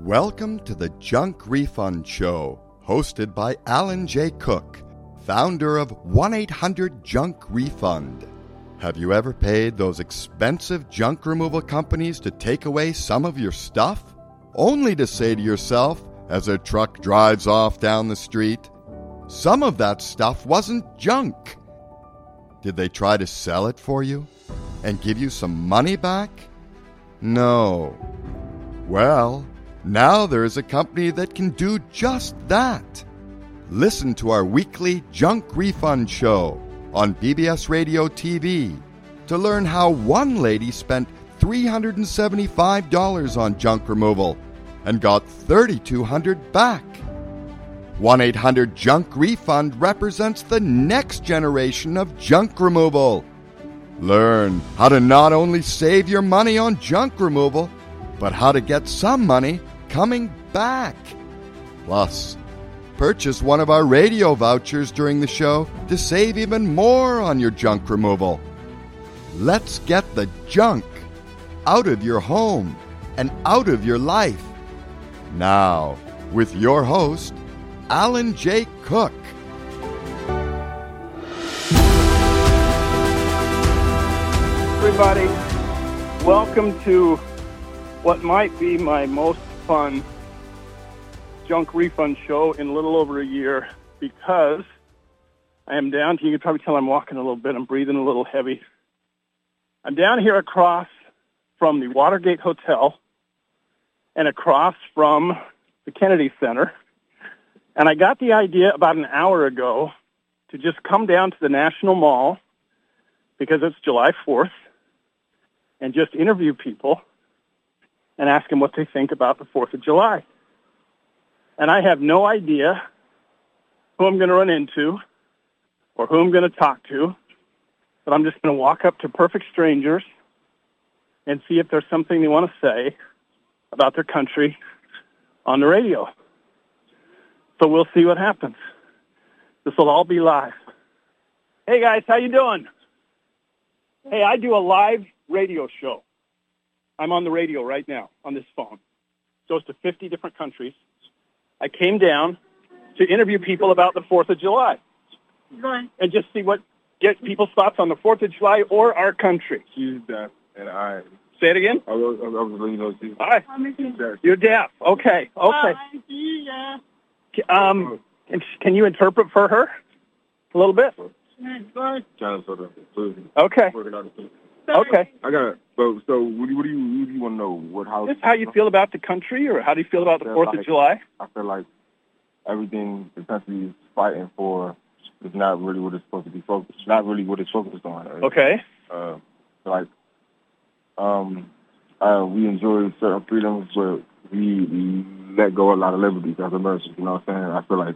Welcome to the Junk Refund Show, hosted by Alan J. Cook, founder of 1-800-JUNK-REFUND. Have you ever paid those expensive junk removal companies to take away some of your stuff? Only to say to yourself, as a truck drives off down the street, some of that stuff wasn't junk. Did they try to sell it for you and give you some money back? No. Well, now there is a company that can do just that. Listen to our weekly Junk Refund Show on BBS Radio TV to learn how one lady spent $375 on junk removal and got $3,200 back. 1-800-JUNK-REFUND represents the next generation of junk removal. Learn how to not only save your money on junk removal, but how to get some money coming back. Plus, purchase one of our radio vouchers during the show to save even more on your junk removal. Let's get the junk out of your home and out of your life. Now, with your host, Alan J. Cook. Everybody, welcome to what might be my most fun junk refund show in a little over a year, because I am down, you can probably tell I'm walking a little bit, I'm breathing a little heavy. I'm down here across from the Watergate Hotel and across from the Kennedy Center, and I got the idea about an hour ago to just come down to the National Mall, because it's July 4th, and just interview people and ask them what they think about the 4th of July. And I have no idea who I'm going to run into or who I'm going to talk to, but I'm just going to walk up to perfect strangers and see if there's something they want to say about their country on the radio. So we'll see what happens. This will all be live. Hey guys, how you doing? Hey, I do a live radio show. I'm on the radio right now on this phone. Goes to 50 different countries. I came down to interview people about the 4th of July. And just get people's thoughts on the 4th of July or our country. She's deaf, and I... Say it again? I was letting you know she's... Hi. You're deaf. Okay. Can you interpret for her a little bit? Okay. Okay. I got it. So what do you want to know? Just how you feel about the country, or how do you feel about the 4th of July? I feel like everything the country is fighting for is not really what it's supposed to be focused. Not really what it's focused on. Right? Okay. We enjoy certain freedoms, but we let go of a lot of liberties as Americans. You know what I'm saying? I feel like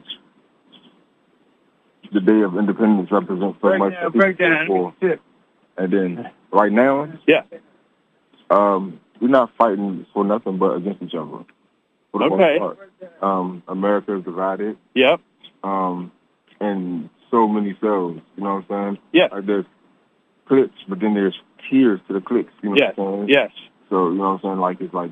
the Day of Independence represents so much. And then right now, we're not fighting for nothing but against each other. For the most part. America is divided. Yep. And so many cells. You know what I'm saying? Yeah. Like there's cliques, but then there's tiers to the cliques. You know what I'm saying? Yes. So, you know what I'm saying? Like, it's like...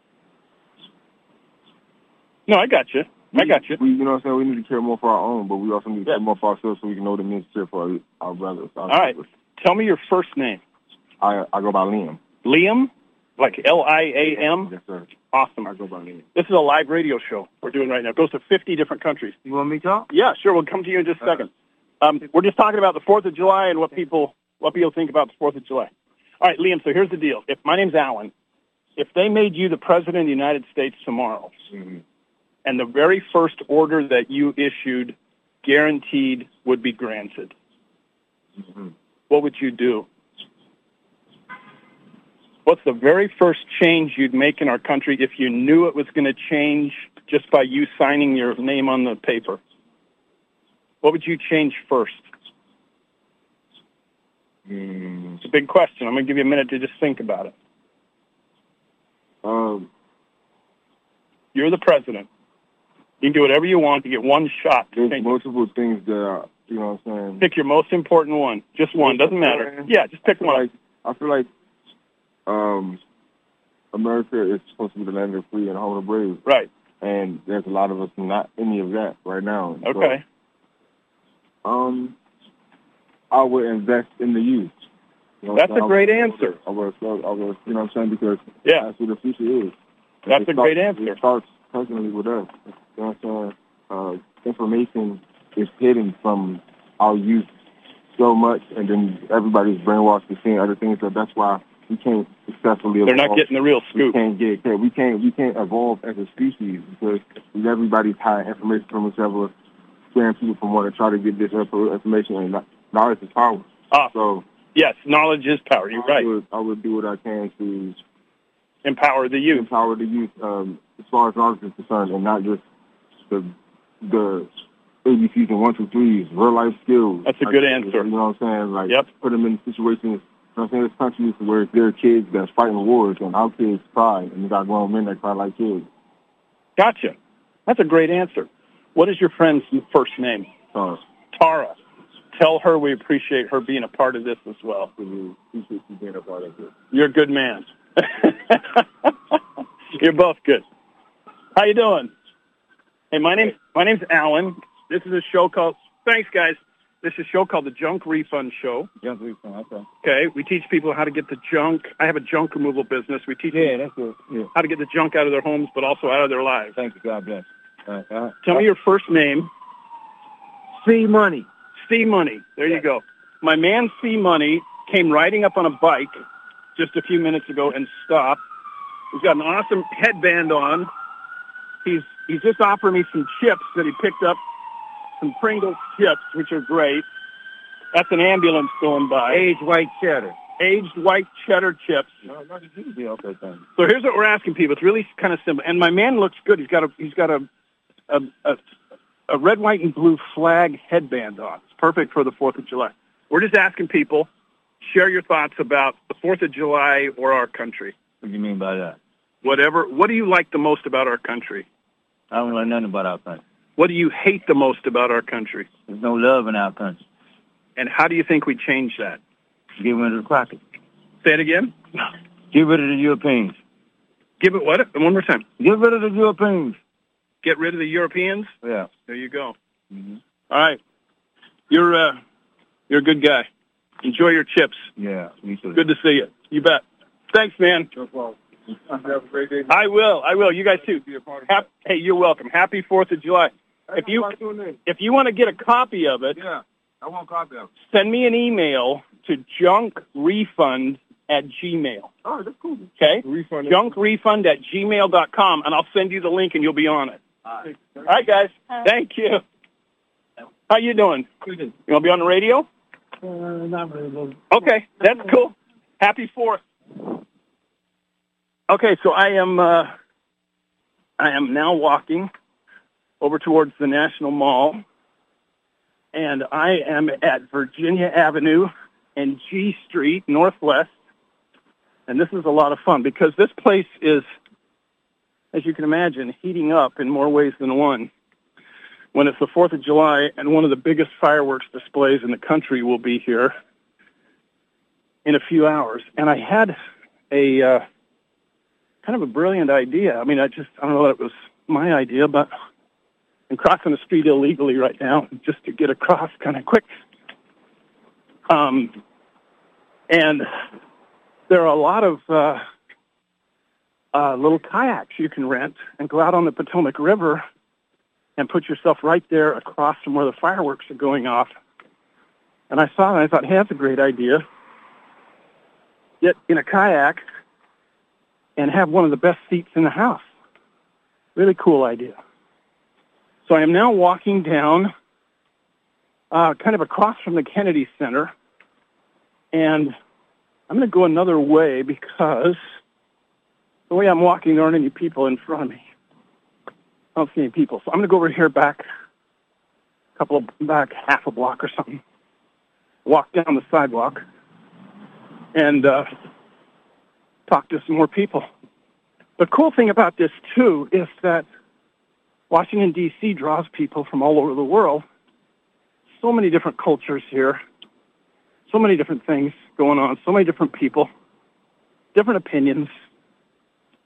No, I got you. You know what I'm saying? We need to care more for our own, but we also need to care more for ourselves so we can know what it means to care for our brothers. All right. Tell me your first name. I go by Liam. Liam? Like L-I-A-M? Yes, sir. Awesome. I go by Liam. This is a live radio show we're doing right now. It goes to 50 different countries. You want me to talk? Yeah, sure. We'll come to you in just a second. We're just talking about the 4th of July and what people think about the 4th of July. All right, Liam, so here's the deal. My name's Alan. If they made you the President of the United States tomorrow, and the very first order that you issued guaranteed would be granted, what would you do? What's the very first change you'd make in our country if you knew it was going to change just by you signing your name on the paper? What would you change first? It's a big question. I'm going to give you a minute to just think about it. You're the president. You can do whatever you want to get one shot. There's multiple things that are, you know what I'm saying? Pick your most important one. Just one. Doesn't matter. Yeah, just pick one. I feel like America is supposed to be the land of the free and home of the brave. Right. And there's a lot of us not any of that right now. Okay. So, I would invest in the youth. You know, That's a great answer. I would, you know what I'm saying? Because Yeah. that's what the future is. That's a great answer. It starts personally with us. You know what I'm saying? Information is hidden from our youth so much, and then everybody's brainwashed to seeing other things. So that's why we can't successfully evolve. They're not getting the real scoop. We can't evolve as a species because everybody's hiding information from each other, scaring people from wanting to try to get this information. And knowledge is power. So yes, knowledge is power. You're right. I would do what I can to empower the youth. As far as knowledge is concerned, and not just the ABCs and 1, 2, 3s, real life skills. That's a good answer. You know what I'm saying? Put them in situations. You know what I'm saying? This country is where there are kids that's fighting wars, and our kids cry, and you got grown men that cry like kids. Gotcha. That's a great answer. What is your friend's first name? Tara. Tell her we appreciate her being a part of this as well. You're a good man. You're both good. How you doing? Hey, my name's Alan. This is a show called. Thanks, guys. This is a show called the Junk Refund Show. Junk Refund. Okay. Okay. We teach people how to get the junk. I have a junk removal business. We teach people how to get the junk out of their homes, but also out of their lives. Thank you. God bless. Tell me your first name. C Money. C Money. There you go. My man C Money came riding up on a bike just a few minutes ago and stopped. He's got an awesome headband on. He's just offering me some chips that he picked up, some Pringles chips, which are great. That's an ambulance going by. Aged white cheddar. Aged white cheddar chips. No, not a Tuesday. Okay, thanks. So here's what we're asking people. It's really kind of simple. And my man looks good. He's got a red, white, and blue flag headband on. It's perfect for the 4th of July. We're just asking people, share your thoughts about the 4th of July or our country. What do you mean by that? What do you like the most about our country? I don't like nothing about our country. What do you hate the most about our country? There's no love in our country. And how do you think we change that? Get rid of the crackers. Say it again? Get rid of the Europeans. Give it what? One more time. Get rid of the Europeans. Get rid of the Europeans? Yeah. There you go. Mm-hmm. All right. You're a good guy. Enjoy your chips. Yeah, me too. Good to see you. You bet. Thanks, man. No problem. Have a great day. I will. You guys too. Hey, you're welcome. Happy 4th of July. If you want to get a copy of it, yeah, I want a copy of it. Send me an email to junkrefund@gmail. Oh, that's cool. Okay? Junkrefund@gmail.com, and I'll send you the link, and you'll be on it. All right, guys. Thank you. How you doing? You want to be on the radio? Not really. Okay, that's cool. Happy 4th. Okay, so I am now walking over towards the National Mall, and I am at Virginia Avenue and G Street Northwest, and this is a lot of fun because this place is, as you can imagine, heating up in more ways than one. When it's the 4th of July, and one of the biggest fireworks displays in the country will be here in a few hours, and I had a kind of a brilliant idea. I mean, I don't know that it was my idea, but I'm crossing the street illegally right now just to get across kind of quick. And there are a lot of little kayaks you can rent and go out on the Potomac River and put yourself right there across from where the fireworks are going off. And I saw it and I thought, hey, that's a great idea. Get in a kayak and have one of the best seats in the house. Really cool idea. So I am now walking down kind of across from the Kennedy Center, and I'm going to go another way because the way I'm walking, there aren't any people in front of me. I don't see any people. So I'm going to go over here back half a block or something, walk down the sidewalk, and talk to some more people. The cool thing about this, too, is that Washington, D.C. draws people from all over the world. So many different cultures here. So many different things going on. So many different people. Different opinions.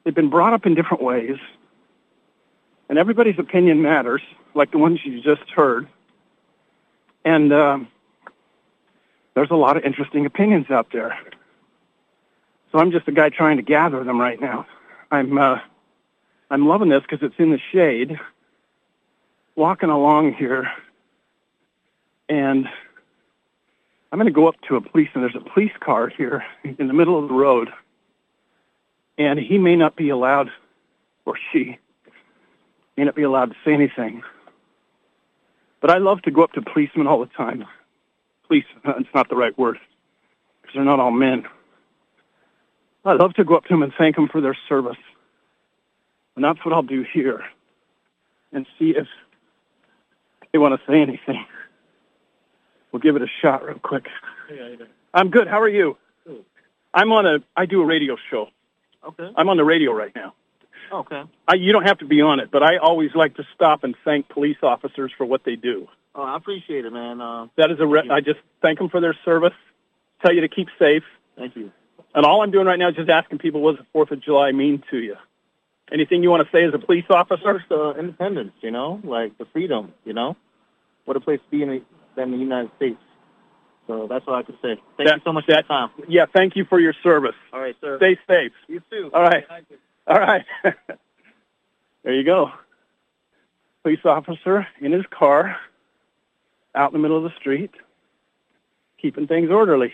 they've been brought up in different ways, and everybody's opinion matters, like the ones you just heard. And there's a lot of interesting opinions out there. So I'm just a guy trying to gather them right now. I'm loving this because it's in the shade, walking along here, and I'm going to go up to a policeman. There's a police car here in the middle of the road, and he may not be allowed, or she may not be allowed to say anything. But I love to go up to policemen all the time. Police, it's not the right word, because they're not all men. I love to go up to them and thank them for their service. And that's what I'll do here, and see if they want to say anything. We'll give it a shot real quick. Hey, I'm good. How are you? Good. I do a radio show. Okay. I'm on the radio right now. Okay. You don't have to be on it, but I always like to stop and thank police officers for what they do. Oh, I appreciate it, man. That is I just thank them for their service, tell you to keep safe. Thank you. And all I'm doing right now is just asking people, what does the 4th of July mean to you? Anything you want to say as a police officer? First, independence, like the freedom, What a place to be in the United States. So that's what I could say. Thank you so much for your time. Yeah, thank you for your service. All right, sir. Stay safe. You too. All right. All right. There you go. Police officer in his car, out in the middle of the street, keeping things orderly.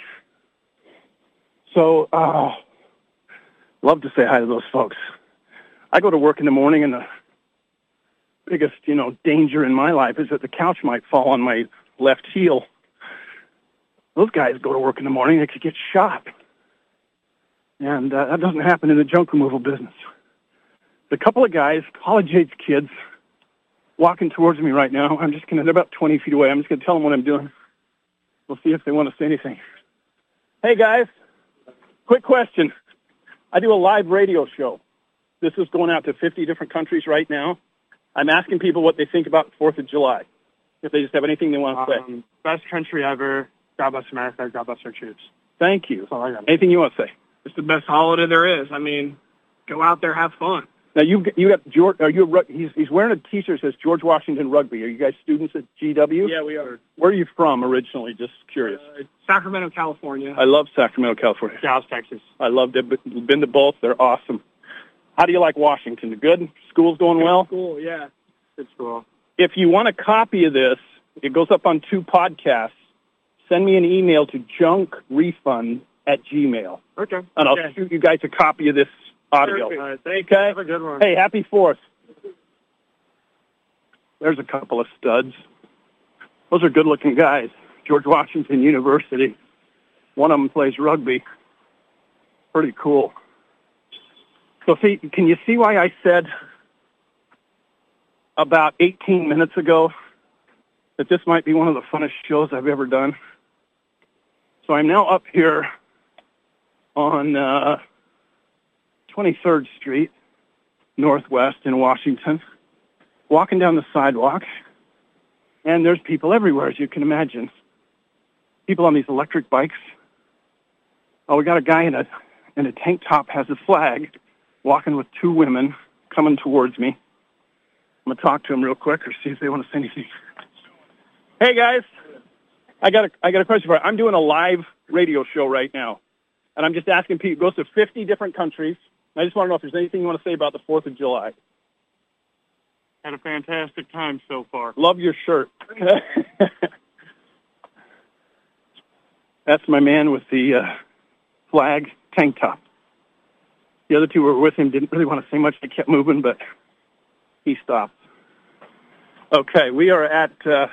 So, love to say hi to those folks. I go to work in the morning, and the biggest, danger in my life is that the couch might fall on my left heel. Those guys go to work in the morning, they could get shot. And that doesn't happen in the junk removal business. A couple of guys, college-age kids, walking towards me right now. They're about 20 feet away. I'm just going to tell them what I'm doing. We'll see if they want to say anything. Hey, guys, quick question. I do a live radio show. This is going out to 50 different countries right now. I'm asking people what they think about the 4th of July, if they just have anything they want to say. Best country ever. God bless America. God bless our troops. Thank you. That's all I got. Anything you want to say? It's the best holiday there is. I mean, go out there, have fun. Now, you got George. He's wearing a T-shirt that says George Washington Rugby. Are you guys students at GW? Yeah, we are. Where are you from originally? Just curious. Sacramento, California. I love Sacramento, California. Dallas, Texas. I loved it. Been to both. They're awesome. How do you like Washington? Good? School's going well? Cool, yeah. Good school. If you want a copy of this, it goes up on 2 podcasts. Send me an email to junkrefund@gmail.com. Okay. And I'll shoot you guys a copy of this audio. Perfect. All right, thank you. you. Have a good one. Hey, happy 4th. There's a couple of studs. Those are good-looking guys. George Washington University. One of them plays rugby. Pretty cool. So, can you see why I said about 18 minutes ago that this might be one of the funnest shows I've ever done? So I'm now up here on 23rd Street, Northwest in Washington, walking down the sidewalk, and there's people everywhere, as you can imagine. People on these electric bikes. Oh, we got a guy in a tank top, has a flag, walking with 2 women coming towards me. I'm going to talk to them real quick or see if they want to say anything. Hey, guys. I got a question for you. I'm doing a live radio show right now, and I'm just asking people. It goes to 50 different countries. I just want to know if there's anything you want to say about the 4th of July. Had a fantastic time so far. Love your shirt. That's my man with the flag tank top. The other 2 who were with him didn't really want to say much. They kept moving, but he stopped. Okay, we are at...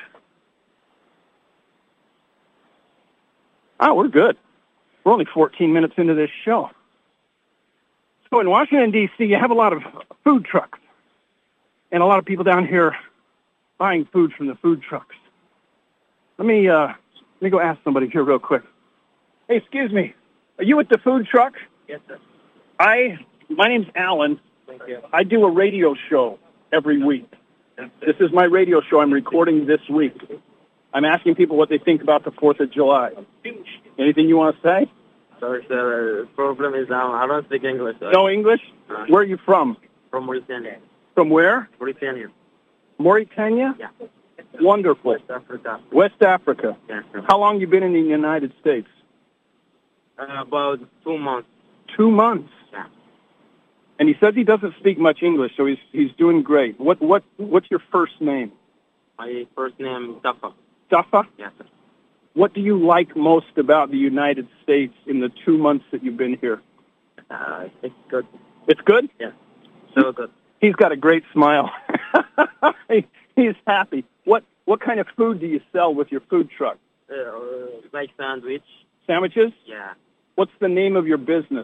we're good. We're only 14 minutes into this show. So in Washington, D.C., you have a lot of food trucks. And a lot of people down here buying food from the food trucks. Let me go ask somebody here real quick. Hey, excuse me. Are you at the food truck? Yes, sir. My name's Alan. Thank you. I do a radio show every week. This is my radio show I'm recording this week. I'm asking people what they think about the 4th of July. Anything you want to say? Sorry, sir. Problem is I don't speak English. Sir. No English? Where are you from? From Mauritania. From where? Mauritania. Mauritania? Yeah. Wonderful. West Africa. West Africa. Yeah. How long you been in the United States? About 2 months. 2 months. Yeah. And he says he doesn't speak much English, so he's doing great. What's your first name? My first name is Dafa. Dafa? Yes, sir. What do you like most about the United States in the 2 months that you've been here? It's good. It's good? Yeah. So good. He's got a great smile. He's happy. What kind of food do you sell with your food truck? Like sandwich. Sandwiches? Yeah. What's the name of your business?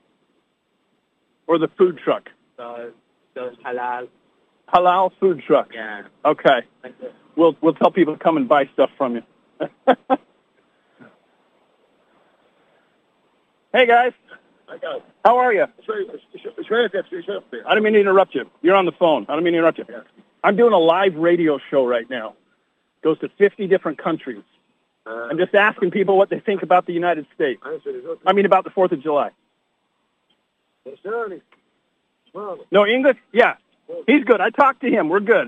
Or the food truck? So halal. Halal food truck. Yeah. Okay. Thank you. We'll tell people to come and buy stuff from you. Hey guys. How are you? I don't mean to interrupt you. You're on the phone. I don't mean to interrupt you. I'm doing a live radio show right now. Goes to 50 different countries. I'm just asking people what they think about the United States. I mean about the 4th of July. No English? Yeah. He's good. I talked to him. We're good.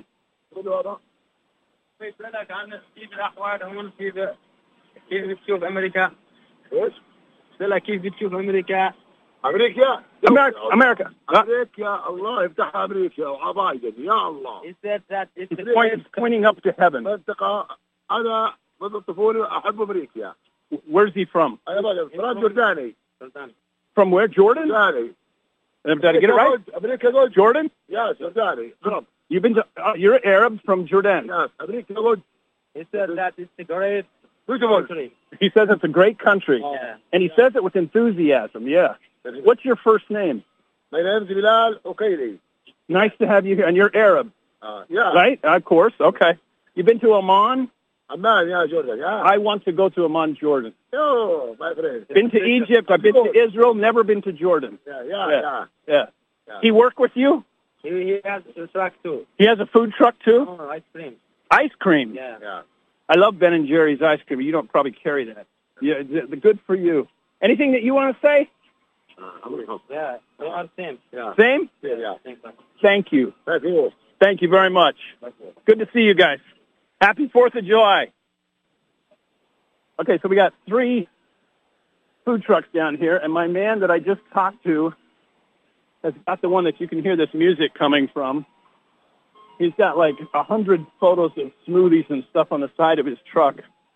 كيف الأحوال هون كيف بتشوف أمريكا؟ إيش؟ قلت كيف بتشوف أمريكا؟ أمريكا America. أمريكا الله يفتح أمريكا وعبايدن يا الله. He said that it's It's pointing up to heaven. منطقة أنا منذ الطفولة أحب أمريكا. Where's he from? أنا بلد جرداني. From where? Jordan? جرداني. Did I get it right? أمريكا زوج. Jordan? يا جرداني. You've been to, you're Arab from Jordan. يا أمريكا زوج. He said that it's a great Beautiful. country. He says it's a great country. Yeah. And he says it with enthusiasm, yeah. What's your first name? My name is Bilal Okaili. Nice to have you here. And you're Arab, Yeah. right? Of course. Okay. You've been to Oman? Amman, yeah, Jordan, yeah. I want to go to Amman, Jordan. Oh, my friend. Been to Egypt. I've been to Israel. Never been to Jordan. Yeah. Yeah. He work with you? He has a truck too. He has a food truck too? Oh, ice cream. Ice cream. Yeah. I love Ben and Jerry's ice cream. You don't probably carry that. Yeah, good for you. Anything that you want to say? Yeah. They are same. Yeah. Same? Yeah. Thank you. Thank you. Thank you very much. Good to see you guys. Happy 4th of July. Okay, so we got 3 food trucks down here, and my man that I just talked to has got the one that you can hear this music coming from. He's got like 100 photos of smoothies and stuff on the side of his truck.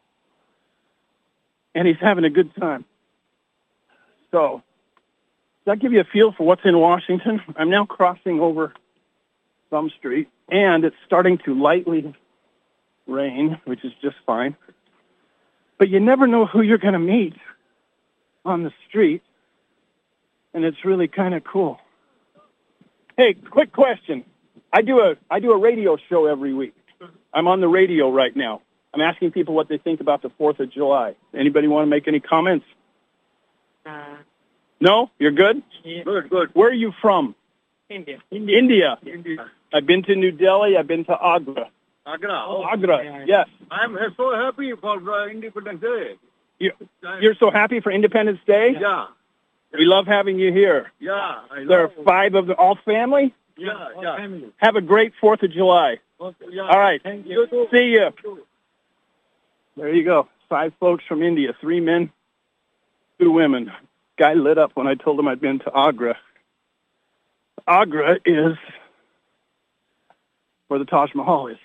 And he's having a good time. So, does that give you a feel for what's in Washington? I'm now crossing over some street, and it's starting to lightly rain, which is just fine. But you never know who you're going to meet on the street, and it's really kind of cool. Hey, quick question. I do a radio show every week. I'm on the radio right now. I'm asking people what they think about the 4th of July. Anybody want to make any comments? No? You're good? Yeah. Good. Where are you from? India. India. I've been to New Delhi. I've been to Agra. Agra. Oh, Agra, yes. I'm so happy for Independence Day. You're so happy for Independence Day? Yeah. We love having you here. Yeah. There are 5 of them, all family? Yeah. Have a great 4th of July. Yeah. All right. Thank you. See you. There you go. 5 folks from India, 3 men, 2 women. Guy lit up when I told him I'd been to Agra. Agra is where the Taj Mahal is.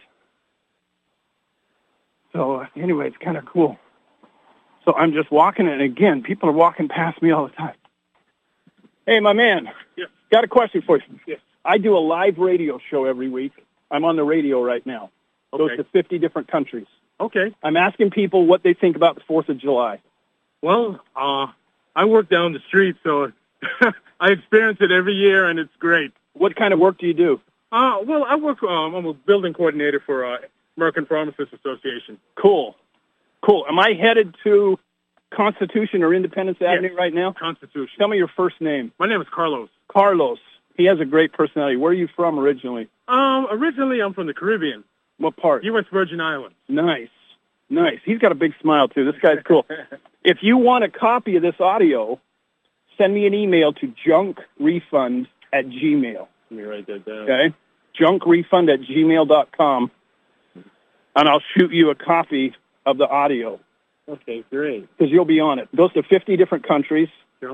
So anyway, it's kind of cool. So I'm just walking, and again, people are walking past me all the time. Hey, my man. Yes. Got a question for you. Yes. I do a live radio show every week. I'm on the radio right now. Goes Okay. to 50 different countries. Okay. I'm asking people what they think about the 4th of July. Well, I work down the street, so I experience it every year, and it's great. What kind of work do you do? Well, I work. I'm a building coordinator for American Pharmacists Association. Cool. Am I headed to Constitution or Independence Avenue right now? Constitution. Tell me your first name. My name is Carlos. Carlos. He has a great personality. Where are you from originally? Originally, I'm from the Caribbean, What part? U.S. Virgin Islands. Nice. He's got a big smile, too. This guy's cool. If you want a copy of this audio, send me an email to junkrefund@gmail. Let me write that down. Okay? junkrefund@gmail.com, and I'll shoot you a copy of the audio. Okay, great. Because you'll be on it. It goes to 50 different countries.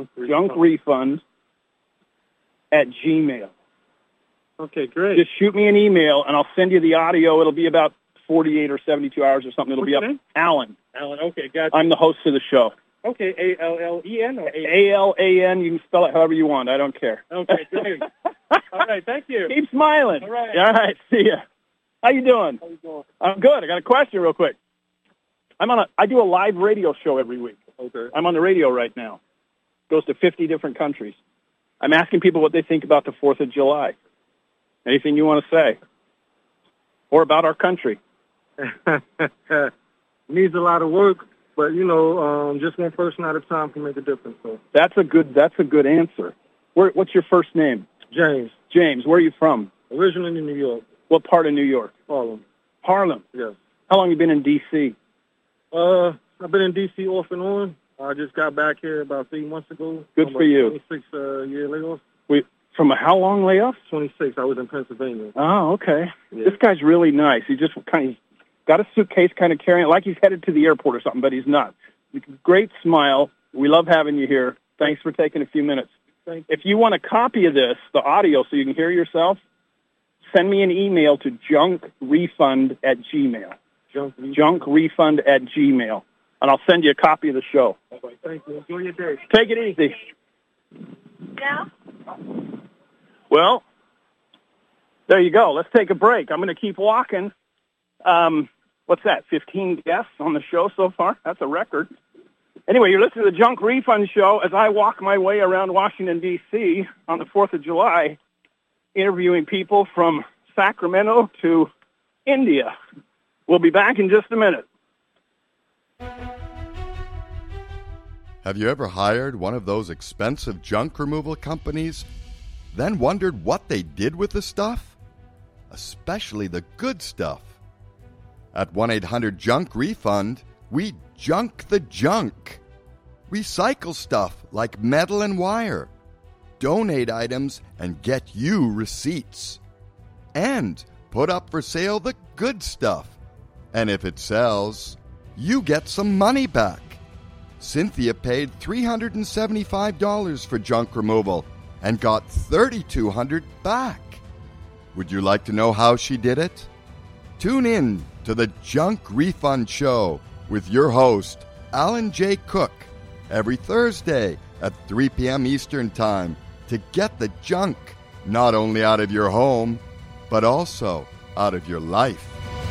junkrefund@gmail. Okay, great. Just shoot me an email, and I'll send you the audio. It'll be about 48 or 72 hours or something. It'll be up. Alan. Alan, okay, gotcha. I'm the host of the show. Okay, A-L-L-E-N or A-L-A-N. You can spell it however you want. I don't care. Okay, great. All right, thank you. Keep smiling. All right. All right, see ya. How you doing? How you doing? I'm good. I got a question real quick. I do a live radio show every week. Okay. I'm on the radio right now. Goes to 50 different countries. I'm asking people what they think about the 4th of July. Anything you want to say? Or about our country? Needs a lot of work, but, just one person at a time can make a difference. So. That's a good answer. What's your first name? James. James, where are you from? Originally in New York. What part of New York? Harlem. Harlem? Yes. How long have you been in D.C.? I've been in D.C. off and on. I just got back here about 3 months ago. Good for you. 26-year layoff. From a how long layoff? 26. I was in Pennsylvania. Oh, okay. Yeah. This guy's really nice. He just he's got a suitcase kind of carrying it like he's headed to the airport or something, but he's not. Great smile. We love having you here. Thanks for taking a few minutes. Thank you. If you want a copy of this, the audio, so you can hear yourself, send me an email to junkrefund@gmail. Junkrefund@gmail. And I'll send you a copy of the show. All right, thank you. Enjoy your day. Take it easy. Yeah. Well, there you go. Let's take a break. I'm going to keep walking. What's that, 15 guests on the show so far? That's a record. Anyway, you're listening to the Junk Refund Show as I walk my way around Washington, D.C. on the 4th of July, interviewing people from Sacramento to India. We'll be back in just a minute. Have you ever hired one of those expensive junk removal companies, then wondered what they did with the stuff? Especially the good stuff. At 1-800-JUNK-REFUND, we junk the junk. Recycle stuff like metal and wire. Donate items and get you receipts. And put up for sale the good stuff. And if it sells, you get some money back. Cynthia paid $375 for junk removal and got $3,200 back. Would you like to know how she did it? Tune in to the Junk Refund Show with your host, Alan J. Cook, every Thursday at 3 p.m. Eastern Time to get the junk not only out of your home, but also out of your life.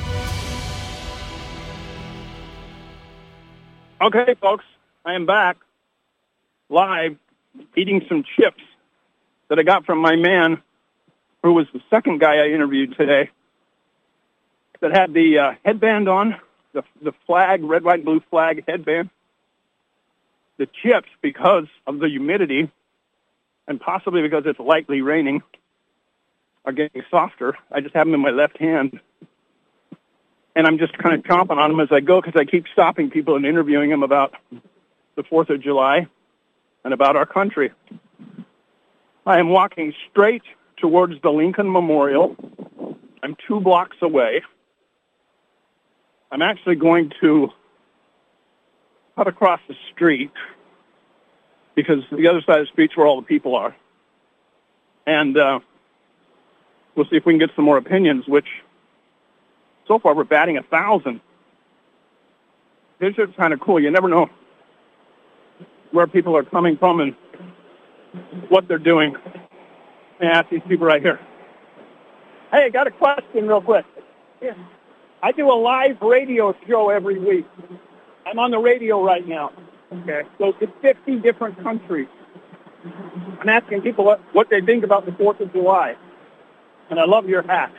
Okay, folks, I am back live eating some chips that I got from my man who was the second guy I interviewed today that had the headband on, the flag, red, white, and blue flag headband. The chips, because of the humidity and possibly because it's lightly raining, are getting softer. I just have them in my left hand. And I'm just kind of chomping on them as I go because I keep stopping people and interviewing them about the 4th of July and about our country. I am walking straight towards the Lincoln Memorial. I'm 2 blocks away. I'm actually going to cut across the street because the other side of the street's where all the people are. And we'll see if we can get some more opinions, which so far we're batting 1,000. This is kind of cool. You never know where people are coming from and what they're doing. Let me ask these people right here. Hey, I got a question real quick. Yeah. I do a live radio show every week. I'm on the radio right now. Okay. So it's 50 different countries. I'm asking people what they think about the 4th of July. And I love your hat.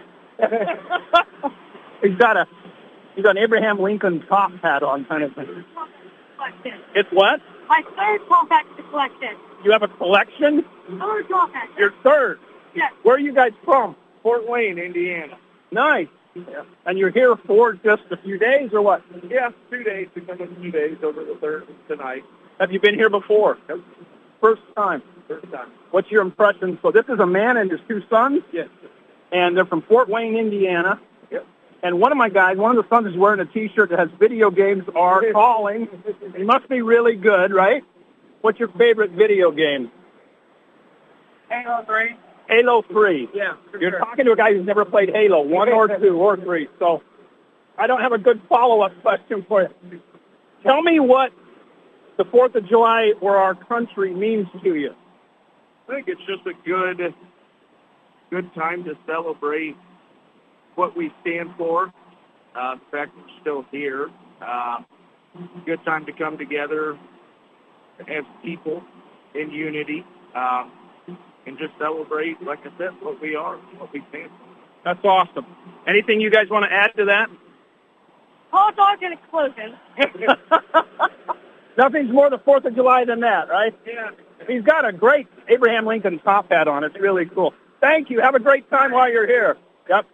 He's got an Abraham Lincoln top hat on kind of thing. It's what? My third compact collection. You have a collection? Third compact. Your third? Yes. Where are you guys from? Fort Wayne, Indiana. Nice. Yeah. And you're here for just a few days or what? Yeah, 2 days. We come in 2 days over the 3rd tonight. Have you been here before? First time. First time. What's your impression? So this is a man and his 2 sons? Yes. And they're from Fort Wayne, Indiana. Yep. And one of the sons is wearing a T-shirt that has video games are calling. He must be really good, right? What's your favorite video game? Halo 3. Halo 3. Yeah. You're talking to a guy who's never played Halo, 1 or 2 or 3. So I don't have a good follow-up question for you. Tell me what the 4th of July or our country means to you. I think it's just a good time to celebrate what we stand for. The fact that we're still here. Good time to come together as people in unity. And just celebrate, like I said, what we are, what we stand for. That's awesome. Anything you guys want to add to that? Hot dog and explosion. Nothing's more the 4th of July than that, right? Yeah. He's got a great Abraham Lincoln top hat on. It's really cool. Thank you. Have a great time while you're here. Yep.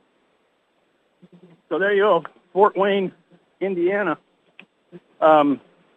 So there you go, Fort Wayne, Indiana. Let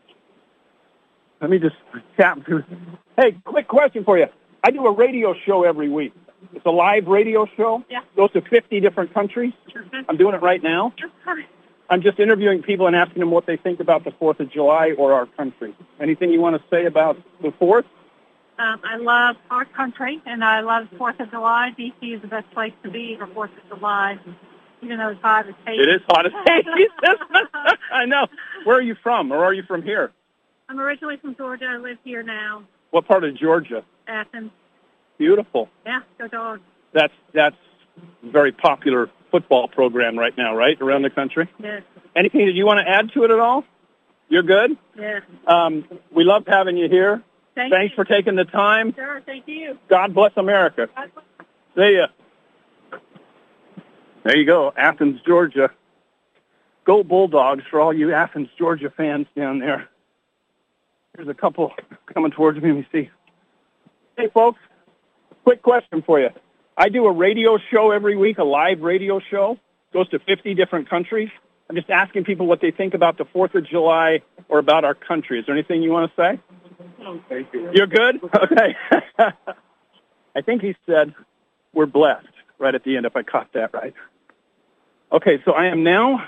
me just chat through. Hey, quick question for you. I do a radio show every week. It's a live radio show. Yeah. Goes to 50 different countries. I'm doing it right now. I'm just interviewing people and asking them what they think about the 4th of July or our country. Anything you want to say about the 4th? I love our country, and I love 4th of July. D.C. is the best place to be for 4th of July, even though it's hot as hate. It is hot as hate. I know. Where are you from, or are you from here? I'm originally from Georgia. I live here now. What part of Georgia? Athens. Beautiful. Yeah, go dogs. That's a very popular football program right now, right, around the country? Yes. Anything that you want to add to it at all? You're good? Yes. We loved having you here. Thanks you. for taking the time. Sure, thank you. God bless America. God bless. See ya. There you go, Athens, Georgia. Go Bulldogs for all you Athens, Georgia fans down there. There's a couple coming towards me. Let me see. Hey, folks, quick question for you. I do a radio show every week, a live radio show. Goes to 50 different countries. I'm just asking people what they think about the 4th of July or about our country. Is there anything you want to say? Thank you. You're good? Okay. I think he said we're blessed right at the end, if I caught that right. Okay, so I am now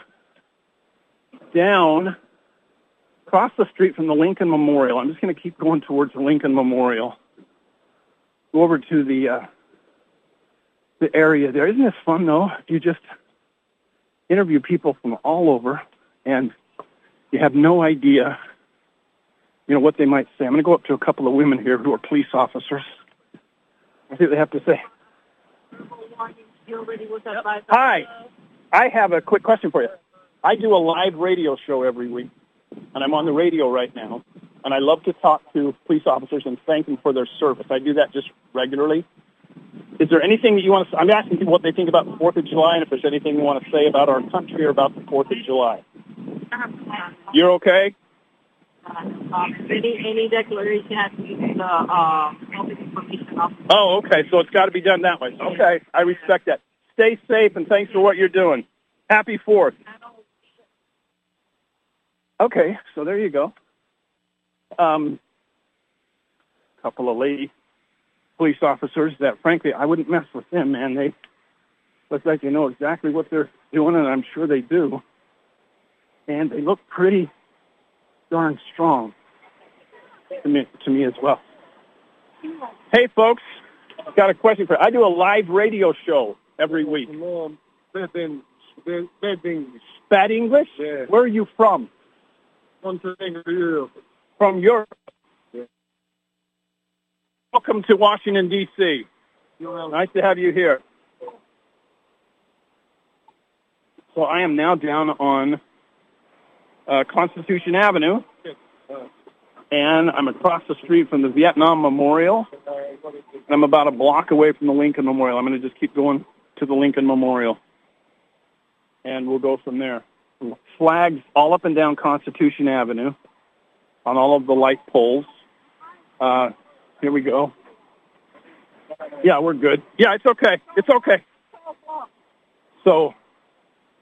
down across the street from the Lincoln Memorial. I'm just going to keep going towards the Lincoln Memorial. Go over to the area there. Isn't this fun, though? You just interview people from all over, and you have no idea, what they might say. I'm going to go up to a couple of women here who are police officers. I see what they have to say. Hi. I have a quick question for you. I do a live radio show every week, and I'm on the radio right now, and I love to talk to police officers and thank them for their service. I do that just regularly. Is there anything that you want to say? I'm asking people what they think about the 4th of July, and if there's anything you want to say about our country or about the 4th of July. You're okay? Any declaration has to be the public information officer. Oh, okay. So it's got to be done that way. Okay. I respect that. Stay safe, and thanks for what you're doing. Happy 4th. Okay. So there you go. Couple of lady police officers that, frankly, I wouldn't mess with them, man. They look like they know exactly what they're doing, and I'm sure they do. And they look pretty darn strong to me as well. Hey, folks, got a question for you. I do a live radio show every week. Bad English? Yeah. Where are you from? From Europe. Yeah. Welcome to Washington, D.C. Nice to have you here. So I am now down on Constitution Avenue, and I'm across the street from the Vietnam Memorial, and I'm about a block away from the Lincoln Memorial. I'm going to just keep going to the Lincoln Memorial, and we'll go from there. Flags all up and down Constitution Avenue on all of the light poles. Here we go. Yeah, we're good. Yeah, it's okay. It's okay. So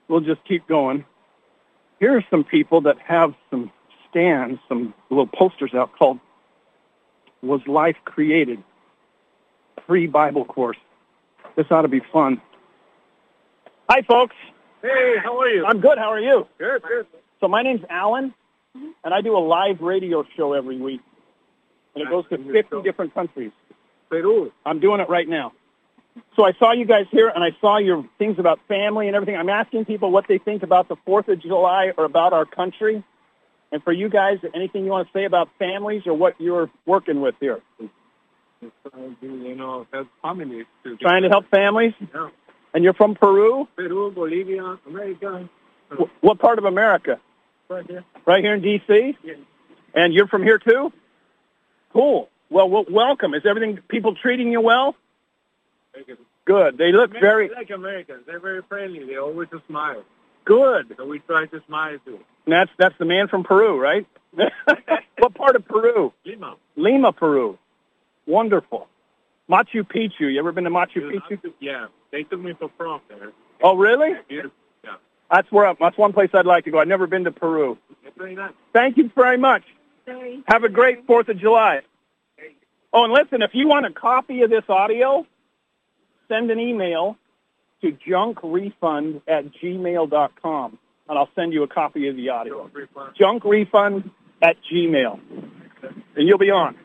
we'll just keep going. Here are some people that have some stands, some little posters out called "Was Life Created?" Free Bible course. This ought to be fun. Hi, folks. Hey, how are you? I'm good. How are you? Good, good. So my name's Alan, and I do a live radio show every week. And it goes to 50 different countries. Peru. I'm doing it right now. So I saw you guys here, and I saw your things about family and everything. I'm asking people what they think about the 4th of July or about our country. And for you guys, anything you want to say about families or what you're working with here? You know, help families. Trying to help families? Yeah. And you're from Peru? Peru, Bolivia, America. What part of America? Right here. Right here in D.C.? Yeah. And you're from here too? Cool. Well, welcome. Is everything, people treating you well? Good. They look very... like Americans. They're very friendly. They always smile. Good. So we try to smile too. And that's the man from Peru, right? What part of Peru? Lima. Lima, Peru. Wonderful. Machu Picchu. You ever been to Machu Picchu? Yeah. They took me for prom there. Oh, really? Yeah. That's one place I'd like to go. I've never been to Peru. It's very nice. Thank you very much. Sorry. Have a great 4th of July. Oh, and listen, if you want a copy of this audio, send an email to junkrefund@gmail.com, and I'll send you a copy of the audio. Junkrefund@gmail, and you'll be on.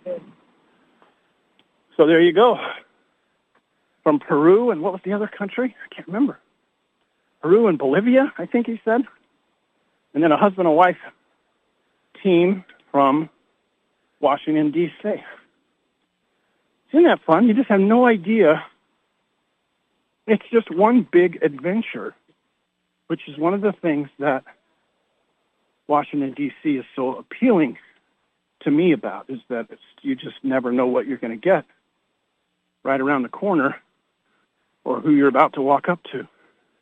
So there you go. From Peru, and what was the other country? I can't remember. Peru and Bolivia, I think he said. And then a husband and wife team from Washington, D.C. Isn't that fun? You just have no idea. It's just one big adventure, which is one of the things that Washington, D.C. is so appealing to me about, is that you just never know what you're going to get right around the corner or who you're about to walk up to.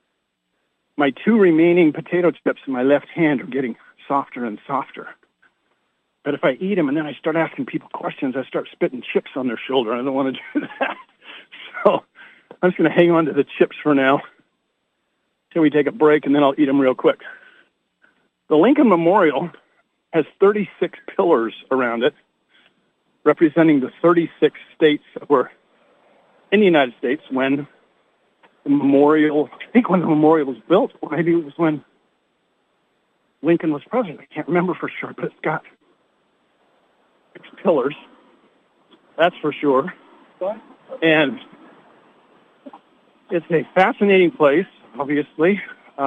My 2 remaining potato chips in my left hand are getting softer and softer. But if I eat them and then I start asking people questions, I start spitting chips on their shoulder. I don't want to do that. So I'm just going to hang on to the chips for now till we take a break, and then I'll eat them real quick. The Lincoln Memorial has 36 pillars around it, representing the 36 states that were in the United States when the memorial, I think when the memorial was built, or maybe it was when Lincoln was president. I can't remember for sure, but it's got 6 pillars. That's for sure. And it's a fascinating place, obviously.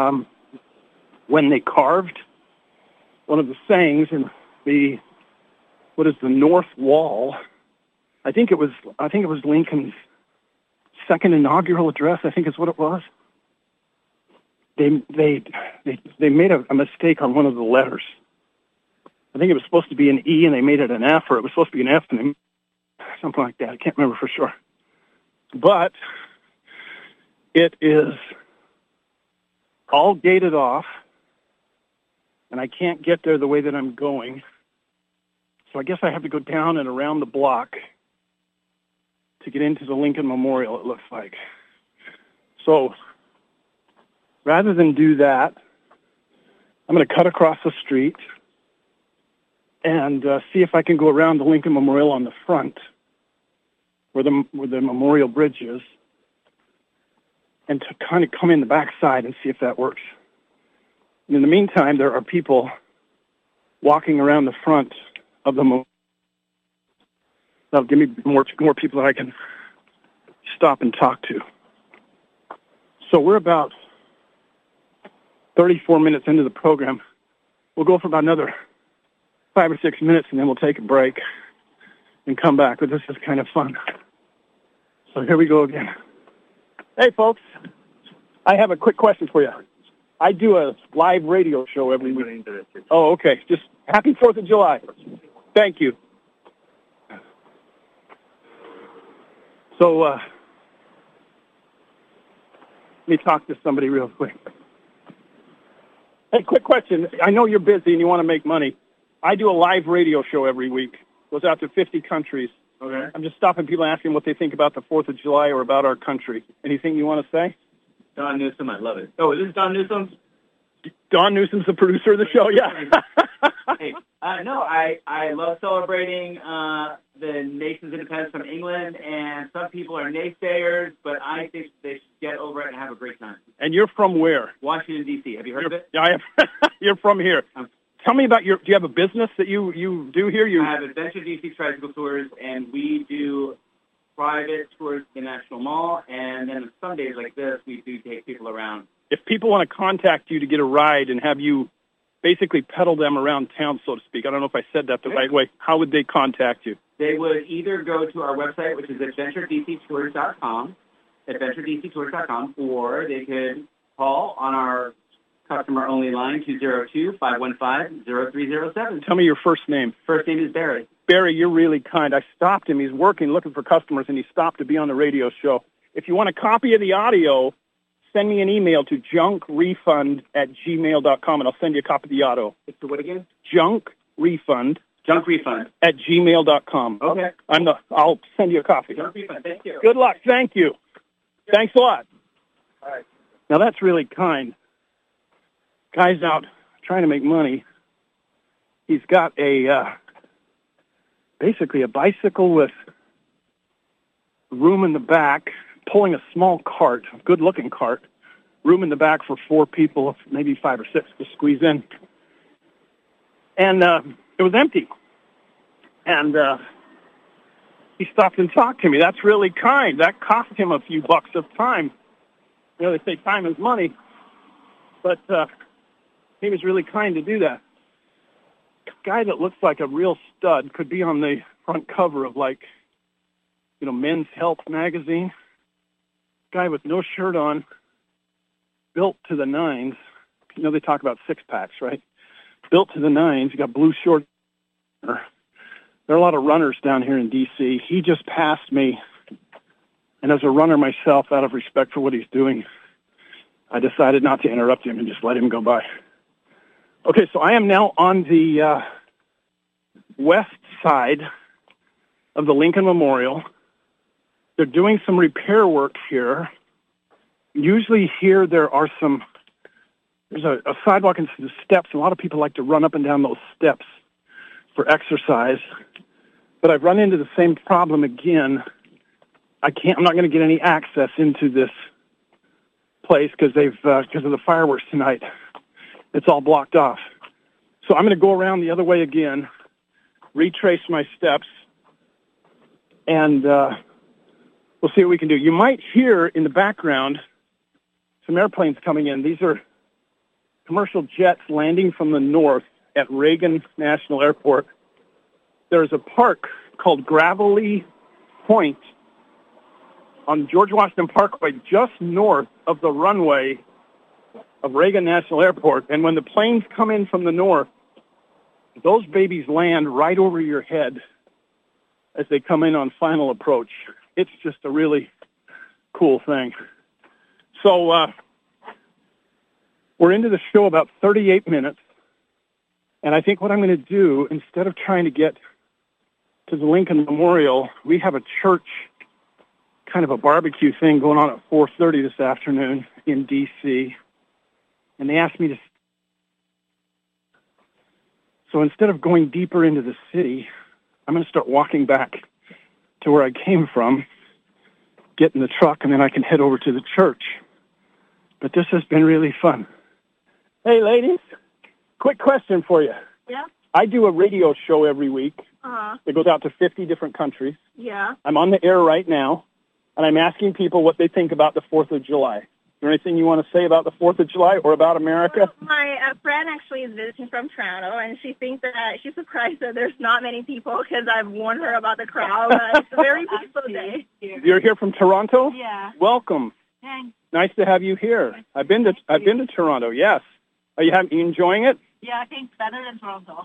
When they carved one of the sayings in the North Wall, I think it was Lincoln's second inaugural address, I think is what it was. They made a mistake on one of the letters. I think it was supposed to be an E and they made it an F, or it was supposed to be an F and something like that. I can't remember for sure. But it is all gated off, and I can't get there the way that I'm going. So I guess I have to go down and around the block to get into the Lincoln Memorial, it looks like. So rather than do that, I'm going to cut across the street and see if I can go around the Lincoln Memorial on the front, where the Memorial Bridge is, and to kind of come in the backside and see if that works. And in the meantime, there are people walking around the front of the memorial. That'll give me more people that I can stop and talk to. So we're about 34 minutes into the program. We'll go for about another 5 or 6 minutes, and then we'll take a break and come back. But this is kind of fun. So here we go again. Hey, folks. I have a quick question for you. I do a live radio show every week. Oh, okay. Just happy 4th of July. Thank you. So let me talk to somebody real quick. Hey, quick question. I know you're busy and you want to make money. I do a live radio show every week. Goes out to 50 countries. Okay. I'm just stopping people asking what they think about the 4th of July or about our country. Anything you want to say? Don Newsom, I love it. Oh, is this Don Newsom? Don Newsom's the producer of the show, yeah. Hey, no, I love celebrating the nation's independence from England, and some people are naysayers, but I think they should get over it and have a great time. And you're from where? Washington, D.C. Have you heard of it? Yeah, you're do me about do you have a business that you do here? I have Adventure DC Tricycle Tours, and we do private tours to the National Mall, and then on some days like this, we do take people around. If people want to contact you to get a ride and have you basically pedal them around town, so to speak, I don't know if I said that the right way, how would they contact you? They would either go to our website, which is adventuredctours.com, or they could call on our customer-only line, 202-515-0307. Tell me your first name. First name is Barry. Barry, you're really kind. I stopped him. He's working, looking for customers, and he stopped to be on the radio show. If you want a copy of the audio, send me an email to junkrefund@gmail.com, and I'll send you a copy of the audio. It's the what again? Junkrefund. Junkrefund. @gmail.com. Okay. I'll send you a copy. Junkrefund. Thank you. Good luck. Thank you. Thanks a lot. All right. Now, that's really kind. Guy's out trying to make money. He's got basically a bicycle with room in the back, pulling a small cart, a good-looking cart, room in the back for 4 people, maybe 5 or 6 to squeeze in. And it was empty. And he stopped and talked to me. That's really kind. That cost him a few bucks of time. You know, they say time is money. But he was really kind to do that. A guy that looks like a real stud could be on the front cover of, like, you know, Men's Health magazine. Guy with no shirt on, built to the nines. You know, they talk about six-packs, right? Built to the nines. He got blue shorts. There are a lot of runners down here in D.C. He just passed me, and as a runner myself, out of respect for what he's doing, I decided not to interrupt him and just let him go by. Okay, so I am now on the west side of the Lincoln Memorial. They're doing some repair work here. Usually here there's a sidewalk and some steps. A lot of people like to run up and down those steps for exercise. But I've run into the same problem again. I'm not going to get any access into this place because of the fireworks tonight. It's all blocked off. So I'm going to go around the other way again, retrace my steps, and we'll see what we can do. You might hear in the background some airplanes coming in. These are commercial jets landing from the north at Reagan National Airport. There's a park called Gravelly Point on George Washington Parkway just north of the runway of Reagan National Airport. And when the planes come in from the north, those babies land right over your head as they come in on final approach. It's just a really cool thing. So we're into the show about 38 minutes. And I think what I'm going to do, instead of trying to get to the Lincoln Memorial, we have a church, kind of a barbecue thing going on at 4:30 this afternoon in D.C., and they asked me to... So instead of going deeper into the city, I'm going to start walking back to where I came from, get in the truck, and then I can head over to the church. But this has been really fun. Hey, ladies, quick question for you. Yeah? I do a radio show every week. Uh-huh. It goes out to 50 different countries. Yeah. I'm on the air right now, and I'm asking people what they think about the 4th of July. Is there anything you want to say about the 4th of July or about America? Well, my friend actually is visiting from Toronto, and she thinks that she's surprised that there's not many people because I've warned her about the crowd. But it's a very peaceful day. You're here from Toronto? Yeah. Welcome. Thanks. Nice to have you here. I've been to Toronto. Yes. Are you enjoying it? Yeah, I think better than Toronto.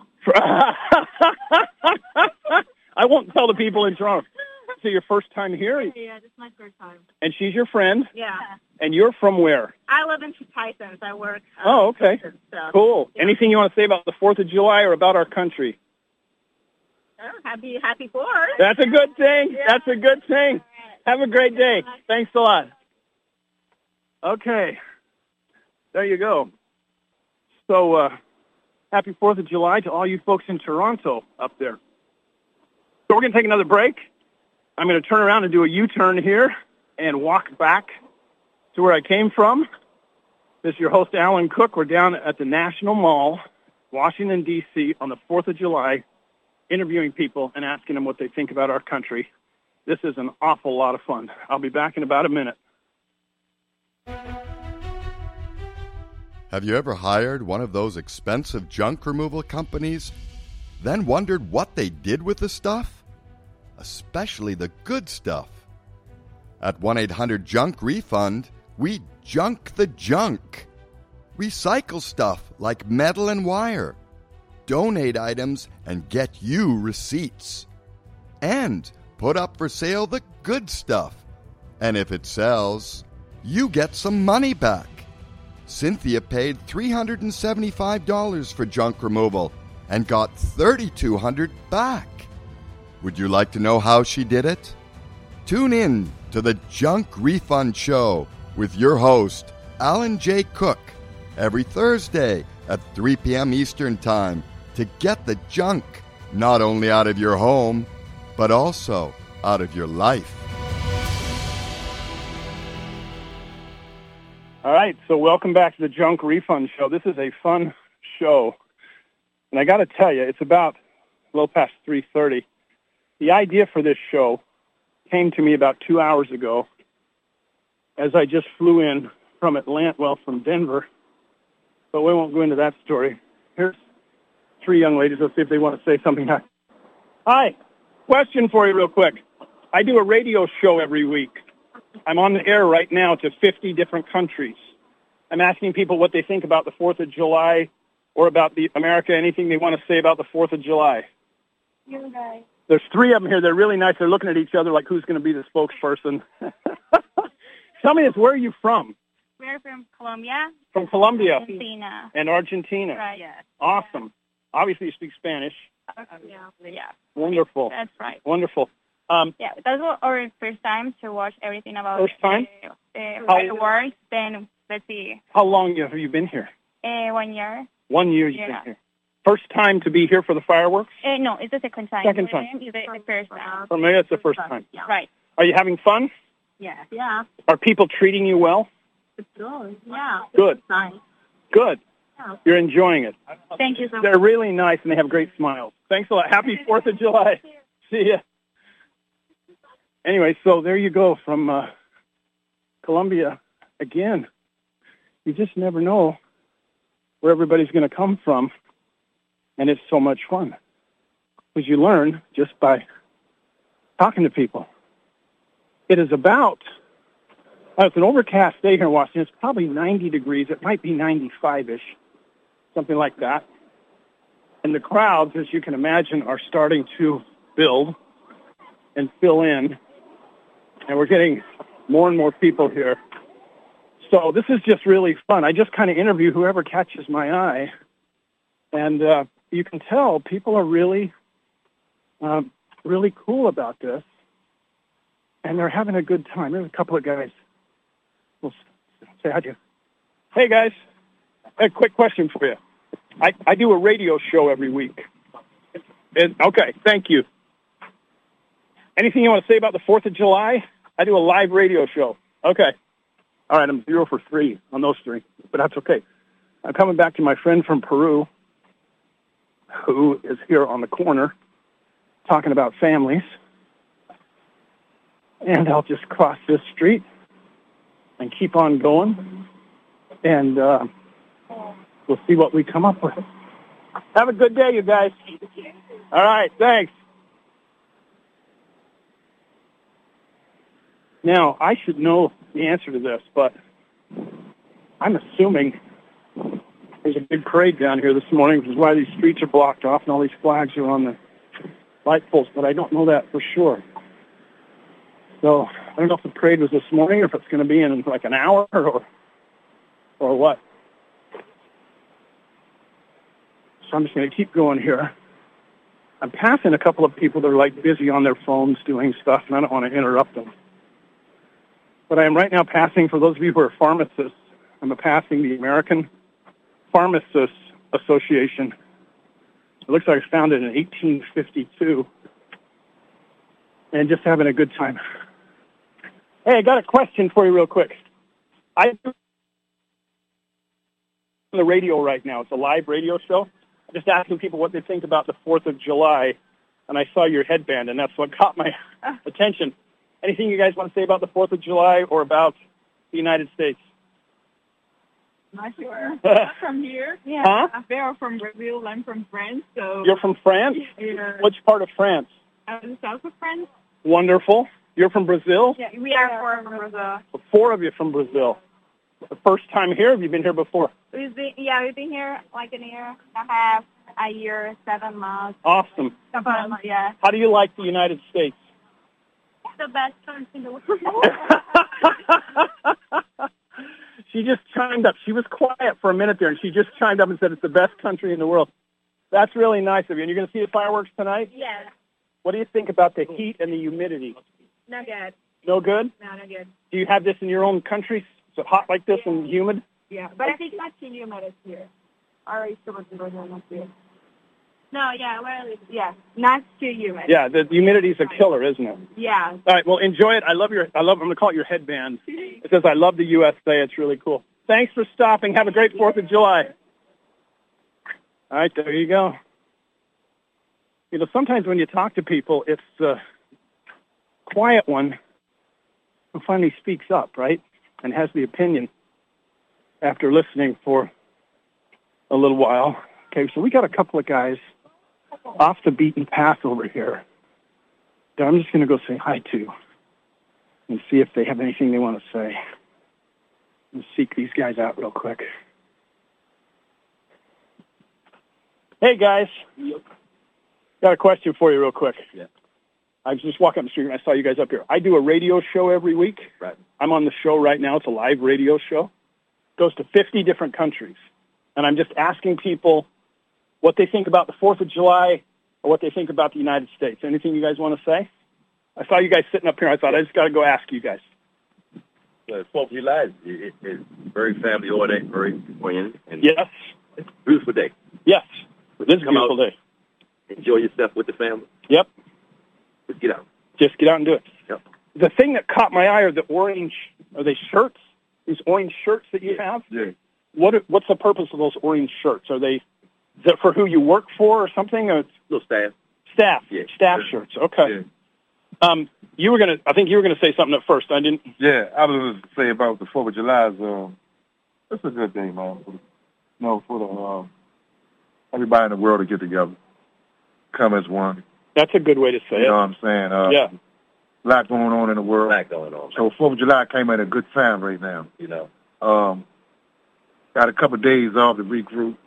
I won't tell the people in Toronto. So your first time here? Yeah, this is my first time. And she's your friend? Yeah. And you're from where? I live in Tysons. I work. Oh, okay. So, cool. Yeah. Anything you want to say about the 4th of July or about our country? Happy 4th. That's a good thing. Yeah. That's a good thing. Have a great day. Thanks a lot. Okay. There you go. So, happy 4th of July to all you folks in Toronto up there. So we're going to take another break. I'm going to turn around and do a U-turn here and walk back to where I came from. This is your host, Alan Cook. We're down at the National Mall, Washington, D.C. on the 4th of July, interviewing people and asking them what they think about our country. This is an awful lot of fun. I'll be back in about a minute. Have you ever hired one of those expensive junk removal companies, then wondered what they did with the stuff? Especially the good stuff. At 1-800-JUNK-REFUND, we junk the junk. Recycle stuff like metal and wire. Donate items and get you receipts. And put up for sale the good stuff. And if it sells, you get some money back. Cynthia paid $375 for junk removal and got $3,200 back. Would you like to know how she did it? Tune in to the Junk Refund Show with your host, Alan J. Cook, every Thursday at 3 p.m. Eastern Time to get the junk not only out of your home, but also out of your life. All right, so welcome back to the Junk Refund Show. This is a fun show, and I got to tell you, it's about a little past 3:30. The idea for this show came to me about 2 hours ago as I just flew in from from Denver, but we won't go into that story. Here's 3 young ladies. Let's see if they want to say something. Hi, question for you real quick. I do a radio show every week. I'm on the air right now to 50 different countries. I'm asking people what they think about the 4th of July or about America, anything they want to say about the 4th of July. You guys. There's 3 of them here. They're really nice. They're looking at each other like who's going to be the spokesperson. Tell me this, where are you from? We're from Colombia. From Colombia. Argentina. And Argentina. Right, yes. Awesome. Obviously you speak Spanish. Yeah. Wonderful. That's right. Wonderful. Yeah, that was our first time to watch everything about first time? The fireworks. Then, let's see. How long have you been here? 1 year. 1 year you've been here. First time to be here for the fireworks? No, it's the second time. Second time. It's the first time. For me, it's the first time. Yeah. Right. Are you having fun? Yeah. Yeah. Are people treating you well? It's good. Yeah. Good. It's nice. Good. Yeah. You're enjoying it. Thank you so much. They're really nice and they have great smiles. Thanks a lot. Happy 4th of July. See ya. Anyway, so there you go from Colombia. Again, you just never know where everybody's going to come from, and it's so much fun. Because you learn just by talking to people. It is about, it's an overcast day here in Washington. It's probably 90 degrees. It might be 95-ish, something like that. And the crowds, as you can imagine, are starting to build and fill in. And we're getting more and more people here. So this is just really fun. I just kind of interview whoever catches my eye. And you can tell people are really, really cool about this. And they're having a good time. There's a couple of guys. We'll say hi to you. Hey, guys. A quick question for you. I do a radio show every week. Okay, thank you. Anything you want to say about the 4th of July? I do a live radio show. Okay. All right, I'm 0 for 3 on those 3, but that's okay. I'm coming back to my friend from Peru, who is here on the corner, talking about families. And I'll just cross this street and keep on going, and we'll see what we come up with. Have a good day, you guys. All right, thanks. Now, I should know the answer to this, but I'm assuming there's a big parade down here this morning, which is why these streets are blocked off and all these flags are on the light poles, but I don't know that for sure. So I don't know if the parade was this morning or if it's going to be in like an hour or what. So I'm just going to keep going here. I'm passing a couple of people that are like busy on their phones doing stuff, and I don't want to interrupt them. But I am right now passing, for those of you who are pharmacists, I'm passing the American Pharmacists Association. It looks like it was founded in 1852. And just having a good time. Hey, I got a question for you real quick. I'm on the radio right now. It's a live radio show. I'm just asking people what they think about the 4th of July, and I saw your headband, and that's what caught my attention. Anything you guys want to say about the 4th of July or about the United States? Not sure. I'm from here. Yeah. Huh? They're from Brazil. I'm from France. So. You're from France? Yeah. Which part of France? The south of France. Wonderful. You're from Brazil? Yeah, we are from Brazil. 4 of you from Brazil. The first time here? Have you been here before? We've been here like a year and a half, a year, 7 months. Awesome. Yeah. How do you like the United States? It's the best country in the world. She just chimed up. She was quiet for a minute there, and she just chimed up and said it's the best country in the world. That's really nice of you. And you're going to see the fireworks tonight? Yes. What do you think about the heat and the humidity? Not good. No good? No, not good. Do you have this in your own country? Is it hot like this and humid? Yeah, but I think not too humid here. Or it's supposed to go down here. No, yeah, yeah, not too humid. Yeah, the humidity's a killer, isn't it? Yeah. All right, well, enjoy it. I'm going to call it your headband. It says, I love the USA. It's really cool. Thanks for stopping. Have a great 4th of July. All right, there you go. You know, sometimes when you talk to people, it's the quiet one who finally speaks up, right, and has the opinion after listening for a little while. Okay, so we got a couple of guys off the beaten path over here that I'm just going to go say hi to and see if they have anything they want to say. Let's seek these guys out real quick. Hey, guys. Got a question for you real quick. Yeah. I was just walking up the street and I saw you guys up here. I do a radio show every week. Right. I'm on the show right now. It's a live radio show. It goes to 50 different countries. And I'm just asking people what they think about the 4th of July or what they think about the United States. Anything you guys want to say? I saw you guys sitting up here. I thought I just got to go ask you guys. The 4th of July is very family-oriented, very oriented. And yes. It's a beautiful day. Yes. It is a beautiful day. Enjoy yourself with the family. Yep. Just get out. Just get out and do it. Yep. The thing that caught my eye are the orange, are they shirts? These orange shirts that you have? Yeah. What's the purpose of those orange shirts? Is that for who you work for or something? Or little staff. Staff. Yeah. Staff shirts. Okay. Yeah. I think you were gonna say something at first. I didn't. Yeah, I was going to say about the 4th of July is, it's a good day, man. For everybody in the world to get together, come as one. That's a good way to say it. You know what I'm saying? Yeah. A lot going on in the world. A lot going on. So 4th of July came at a good time right now. You know. Got a couple of days off to regroup.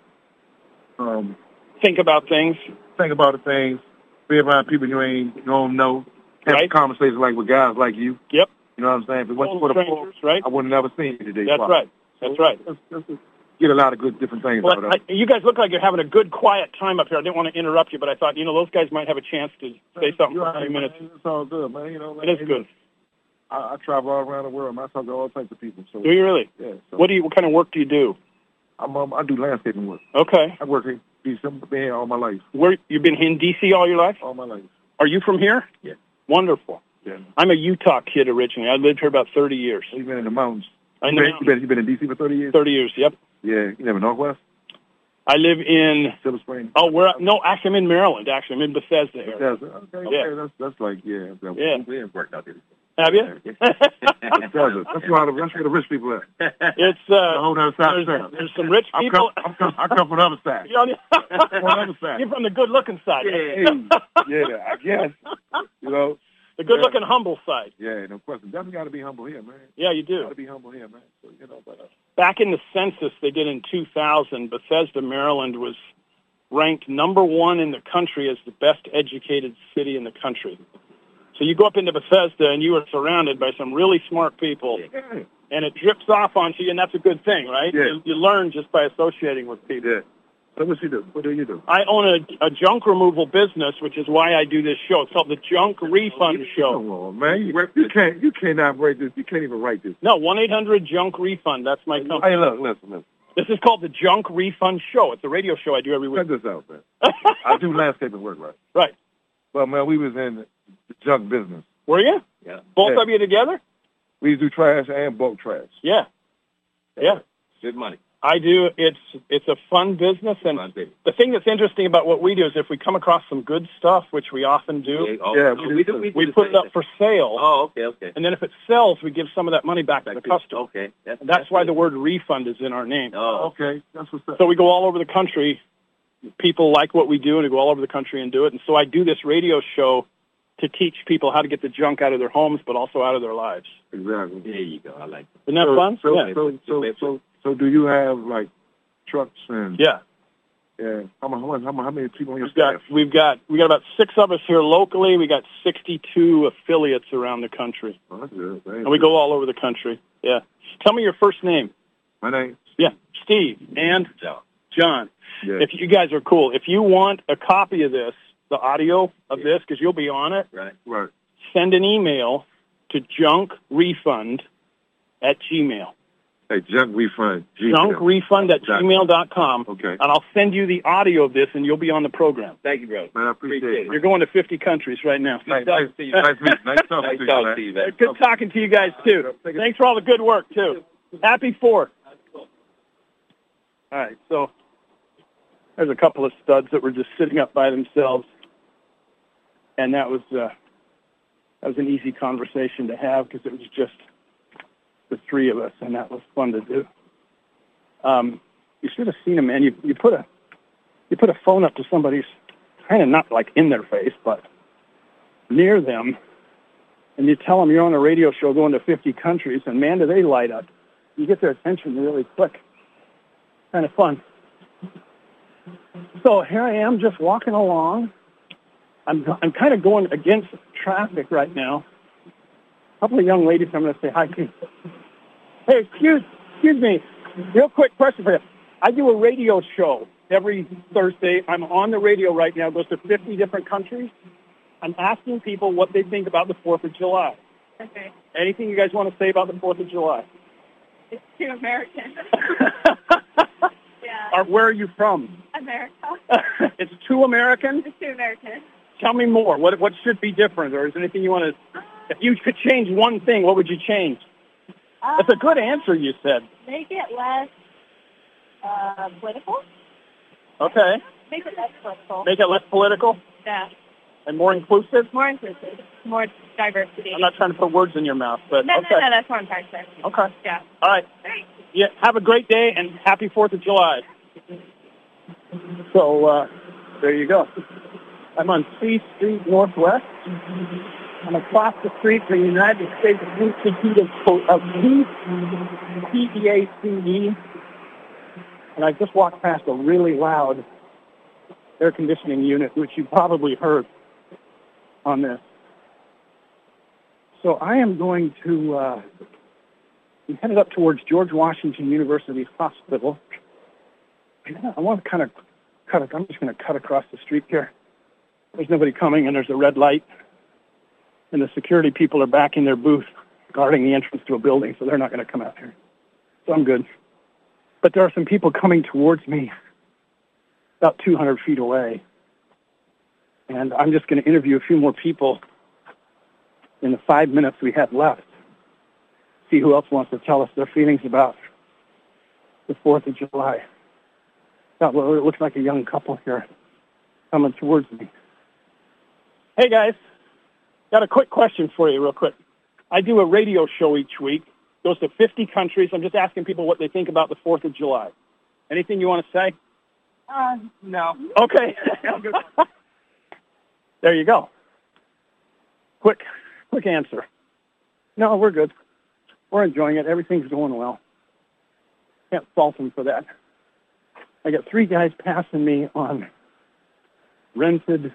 Think about things. Think about the things. Be around people you don't know. Have conversations like with guys like you. Yep. You know what I'm saying? If it wasn't for the 4th, right? I would have never seen you today. That's right. That's right. Let's get a lot of good different things out of that. You guys look like you're having a good, quiet time up here. I didn't want to interrupt you, but I thought, those guys might have a chance to say something for a few minutes. Man, it's all good, man. It is good. I travel all around the world, man. I talk to all types of people. So, do you really? Yeah. So, what kind of work do you do? I do landscaping work. Okay. I work in D.C. I've been here all my life. You've been in D.C. all your life? All my life. Are you from here? Yeah. Wonderful. Yeah. I'm a Utah kid originally. I lived here about 30 years. You've been in the mountains. You've been in D.C. for 30 years? 30 years, yep. Yeah. You live in Northwest? I live in Silver Spring. Oh, actually, I'm in Maryland. Actually, I'm in Bethesda area. Bethesda. Okay. Yeah. That's like Yeah. We ain't worked out there. Have you? That's where the rich people at. It's the whole other side. There's some rich people. I come from the other side. You're from the good-looking side. Yeah, I guess. The good-looking, humble side. Yeah, no question. Definitely got to be humble here, man. Yeah, you do. Got to be humble here, man. So, Back in the census they did in 2000, Bethesda, Maryland was ranked number 1 in the country as the best educated city in the country. So you go up into Bethesda and you are surrounded by some really smart people, and it drips off onto you, and that's a good thing, right? Yeah. You learn just by associating with people. Yeah. So what you do? What do you do? I own a junk removal business, which is why I do this show. It's called the Junk Refund Show. Come on, man. You cannot write this. You can't even write this. No, 1-800-JUNK-REFUND. That's my company. Hey, look, listen. This is called the Junk Refund Show. It's a radio show I do every week. Check this out, man. I do landscaping work, right? Right. Well, man, we was in the junk business. Were you? Yeah. Both of you together? We do trash and bulk trash. Yeah. Yeah. Good money. I do. It's a fun business, and the thing that's interesting about what we do is if we come across some good stuff, which we often do, we put it up for sale. Oh, okay. And then if it sells, we give some of that money back to the customer. Okay. That's why the word refund is in our name. Oh, okay. That's what's up. So we go all over the country. People like what we do, and we go all over the country and do it. And so I do this radio show to teach people how to get the junk out of their homes, but also out of their lives. Exactly. There you go. I like it. Isn't that fun? So do you have like trucks and? Yeah. Yeah. How many people on your staff? We've got about 6 of us here locally. We got 62 affiliates around the country. Oh, that's good. And we go all over the country. Yeah. Tell me your first name. My name? Yeah. Steve and John. Yeah. If you guys are cool. If you want a copy of this, the audio of this, because you'll be on it. Right. Send an email to junkrefund@gmail. Hey, junk refund. Junkrefund@gmail.com. Okay. And I'll send you the audio of this, and you'll be on the program. Thank you, bro. Man, I appreciate it. You're going to 50 countries right now. Nice talking to you. Nice talking to you, man. Good talking to you guys, too. Thanks for all the good work, too. Happy 4th. All right, so there's a couple of studs that were just sitting up by themselves, and that was an easy conversation to have because it was just the 3 of us, and that was fun to do. You should have seen him, man. You put a phone up to somebody's, kind of not like in their face, but near them, and you tell them you're on a radio show going to 50 countries, and man, do they light up. You get their attention really quick. Kind of fun. So here I am just walking along. I'm kind of going against traffic right now. A couple of young ladies I'm going to say hi to. Hey, excuse me. Real quick question for you. I do a radio show every Thursday. I'm on the radio right now. It goes to 50 different countries. I'm asking people what they think about the 4th of July. Okay. Anything you guys want to say about the 4th of July? It's too American. Yeah. Or where are you from? America. It's too American? It's too American. Tell me more. What should be different? Or is there anything you want to... If you could change one thing, what would you change? That's a good answer, you said. Make it less political. Okay. Make it less political. Make it less political? Yeah. And more inclusive? More inclusive. More diversity. I'm not trying to put words in your mouth, but No, okay. no, that's what I'm trying to say. Okay. Yeah. All right. Yeah, have a great day, and happy 4th of July. So, there you go. I'm on C Street Northwest. I'm across the street from the United States Institute of Peace, PEACE, and I just walked past a really loud air conditioning unit, which you probably heard on this. So I am going to, I'm headed up towards George Washington University Hospital. I want to kind of I'm just going to cut across the street here. There's nobody coming, and there's a red light. And the security people are back in their booth guarding the entrance to a building, so they're not going to come out here. So I'm good. But there are some people coming towards me about 200 feet away. And I'm just going to interview a few more people in the 5 minutes we have left. See who else wants to tell us their feelings about the 4th of July. Well, it looks like a young couple here coming towards me. Hey, guys. Got a quick question for you real quick. I do a radio show each week. Goes to 50 countries. I'm just asking people what they think about the 4th of July. Anything you want to say? No. Okay. There you go. Quick answer. No, we're good. We're enjoying it. Everything's going well. Can't fault them for that. I got 3 guys passing me on rented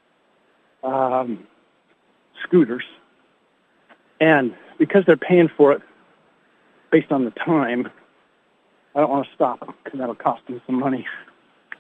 scooters. And because they're paying for it based on the time, I don't want to stop them because that'll cost them some money.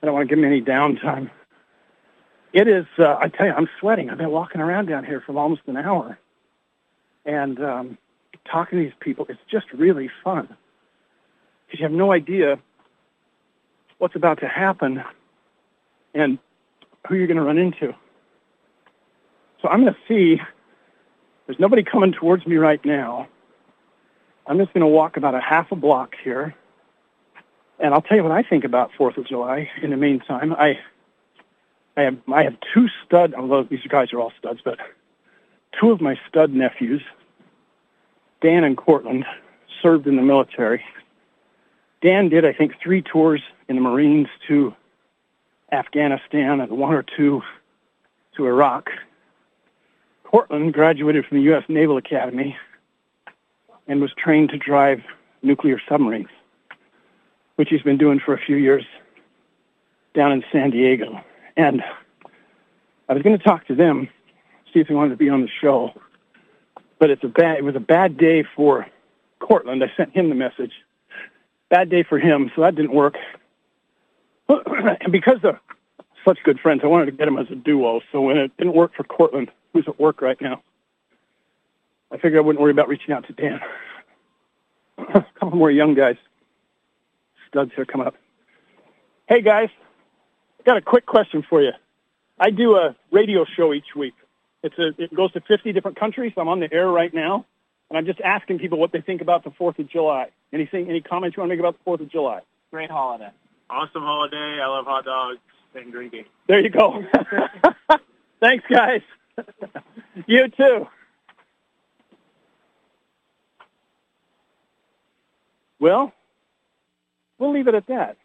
I don't want to give them any downtime. It is, I tell you, I'm sweating. I've been walking around down here for almost an hour. And talking to these people, it's just really fun. Because you have no idea what's about to happen and who you're going to run into. So I'm going to see, there's nobody coming towards me right now. I'm just going to walk about a half a block here. And I'll tell you what I think about 4th of July in the meantime. I have two stud, although these guys are all studs, but two of my stud nephews, Dan and Cortland, served in the military. Dan did, I think, 3 tours in the Marines to Afghanistan and 1 or 2 to Iraq. Cortland graduated from the U.S. Naval Academy and was trained to drive nuclear submarines, which he's been doing for a few years down in San Diego. And I was going to talk to them, see if they wanted to be on the show, but it was a bad day for Cortland. I sent him the message. Bad day for him, so that didn't work. And because they're such good friends, I wanted to get them as a duo. So when it didn't work for Cortland, who's at work right now, I figured I wouldn't worry about reaching out to Dan. A couple more young guys, studs here coming up. Hey guys, I got a quick question for you. I do a radio show each week. It goes to 50 different countries. I'm on the air right now, and I'm just asking people what they think about the 4th of July. Any comments you want to make about the 4th of July? Great holiday. Awesome holiday. I love hot dogs and drinking. There you go. Thanks, guys. You too. Well, we'll leave it at that.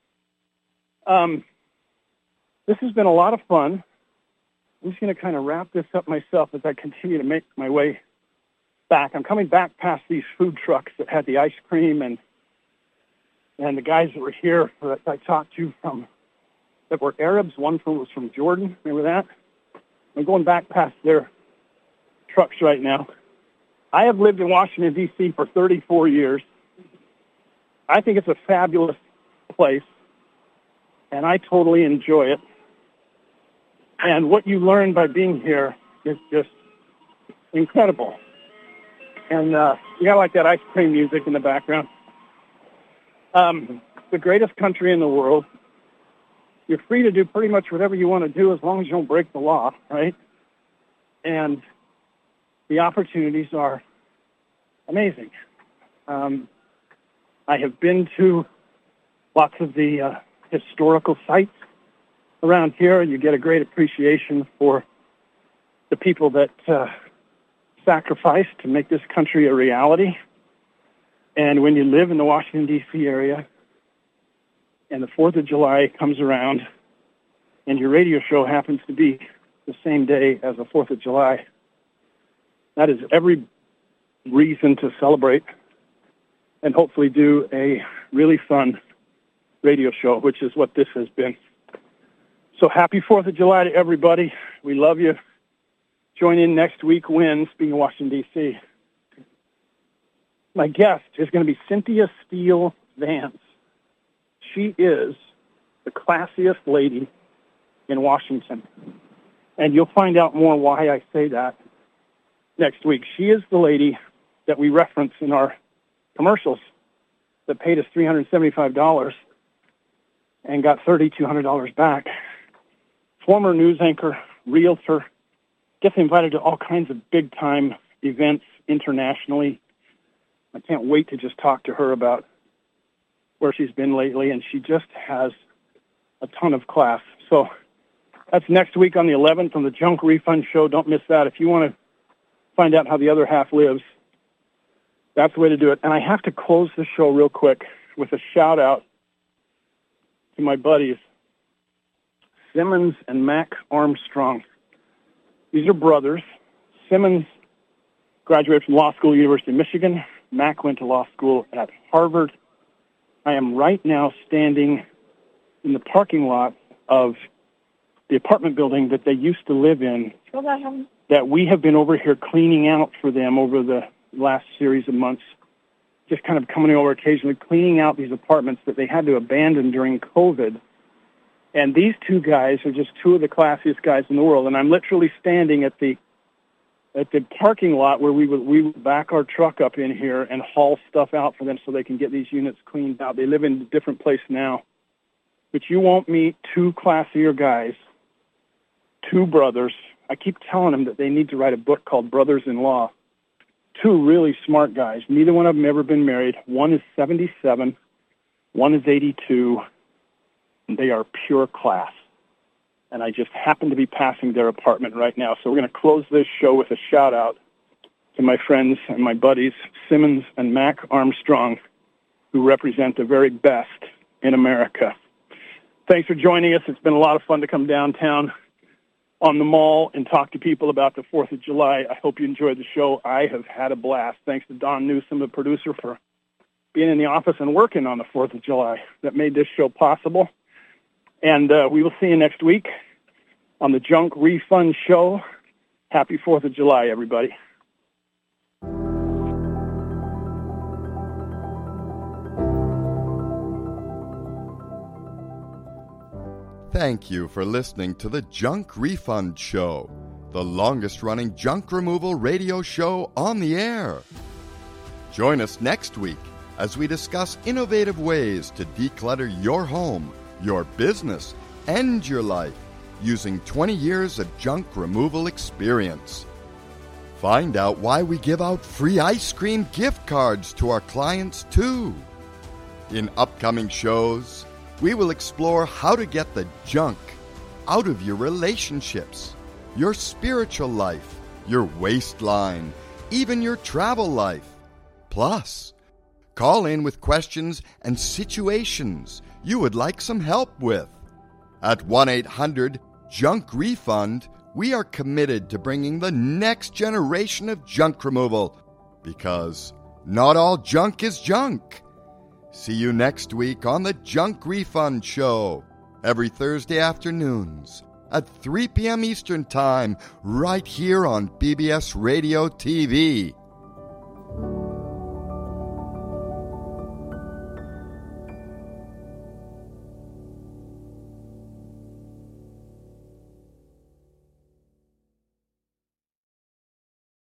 This has been a lot of fun. I'm just going to kind of wrap this up myself as I continue to make my way back. I'm coming back past these food trucks that had the ice cream and the guys that were here that I talked to that were Arabs. One was from Jordan. Remember that? I'm going back past their trucks right now. I have lived in Washington, D.C. for 34 years. I think it's a fabulous place, and I totally enjoy it. And what you learn by being here is just incredible. And you got like that ice cream music in the background. The greatest country in the world. You're free to do pretty much whatever you want to do as long as you don't break the law, right? And the opportunities are amazing. I have been to lots of the historical sites around here, and you get a great appreciation for the people that sacrificed to make this country a reality. And when you live in the Washington, D.C. area, and the 4th of July comes around, and your radio show happens to be the same day as the 4th of July, that is every reason to celebrate and hopefully do a really fun radio show, which is what this has been. So happy 4th of July to everybody. We love you. Join in next week when, speaking of Washington, D.C., my guest is going to be Cynthia Steele Vance. She is the classiest lady in Washington. And you'll find out more why I say that next week. She is the lady that we reference in our commercials that paid us $375 and got $3,200 back. Former news anchor, realtor, gets invited to all kinds of big-time events internationally. I can't wait to just talk to her about where she's been lately, and she just has a ton of class. So that's next week on the 11th on the Junk Refund Show. Don't miss that. If you want to find out how the other half lives, that's the way to do it. And I have to close the show real quick with a shout-out to my buddies, Simmons and Mac Armstrong. These are brothers. Simmons graduated from law school at the University of Michigan. Mac went to law school at Harvard. I am right now standing in the parking lot of the apartment building that they used to live in, that we have been over here cleaning out for them over the last series of months, just kind of coming over occasionally, cleaning out these apartments that they had to abandon during COVID And these two guys are just two of the classiest guys in the world. And I'm literally standing at the parking lot where we would back our truck up in here and haul stuff out for them so they can get these units cleaned out. They live in a different place now. But you won't meet two classier guys, two brothers. I keep telling them that they need to write a book called Brothers-in-Law. Two really smart guys. Neither one of them ever been married. One is 77. One is 82. And they are pure class. And I just happen to be passing their apartment right now. So we're going to close this show with a shout-out to my friends and my buddies, Simmons and Mac Armstrong, who represent the very best in America. Thanks for joining us. It's been a lot of fun to come downtown on the mall and talk to people about the 4th of July. I hope you enjoyed the show. I have had a blast. Thanks to Don Newsom, the producer, for being in the office and working on the 4th of July. That made this show possible. And we will see you next week on the Junk Refund Show. Happy 4th of July, everybody. Thank you for listening to the Junk Refund Show, the longest-running junk removal radio show on the air. Join us next week as we discuss innovative ways to declutter your home, your business, and your life using 20 years of junk removal experience. Find out why we give out free ice cream gift cards to our clients, too. In upcoming shows, we will explore how to get the junk out of your relationships, your spiritual life, your waistline, even your travel life. Plus, call in with questions and situations you would like some help with. At 1-800-JUNK-REFUND, we are committed to bringing the next generation of junk removal, because not all junk is junk. See you next week on the Junk Refund Show, every Thursday afternoons at 3 p.m. Eastern Time, right here on BBS Radio TV.